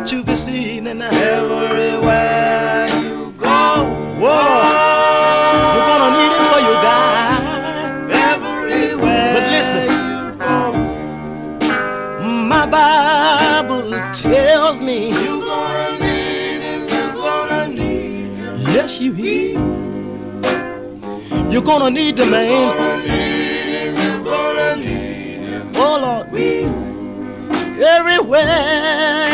with you this evening. Everywhere you go, Whoa, you're gonna need him for your guide. everywhere But listen, you go, my Bible tells me, you gonna need him, you gonna need him. yes, you will. You're gonna need the man. Gonna need him, you gonna need him. Oh Lord, everywhere